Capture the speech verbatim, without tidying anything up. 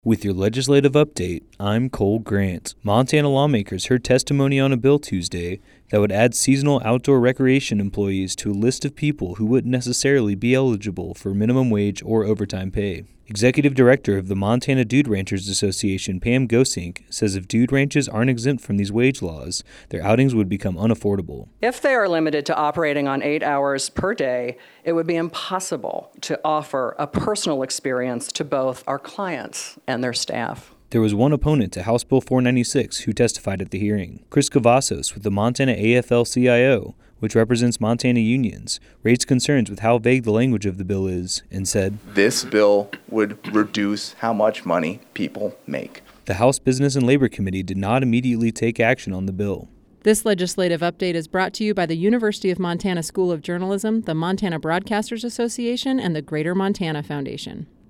With your legislative update, I'm Cole Grant. Montana lawmakers heard testimony on a bill Tuesday that would add seasonal outdoor recreation employees to a list of people who wouldn't necessarily be eligible for minimum wage or overtime pay. Executive Director of the Montana Dude Ranchers Association, Pam Gosink, says if dude ranches aren't exempt from these wage laws, their outings would become unaffordable. If they are limited to operating on eight hours per day, it would be impossible to offer a personal experience to both our clients and their staff. There was one opponent to House Bill four ninety-six who testified at the hearing. Chris Cavazos with the Montana A F L C I O, which represents Montana unions, raised concerns with how vague the language of the bill is and said, "This bill would reduce how much money people make." The House Business and Labor Committee did not immediately take action on the bill. This legislative update is brought to you by the University of Montana School of Journalism, the Montana Broadcasters Association, and the Greater Montana Foundation.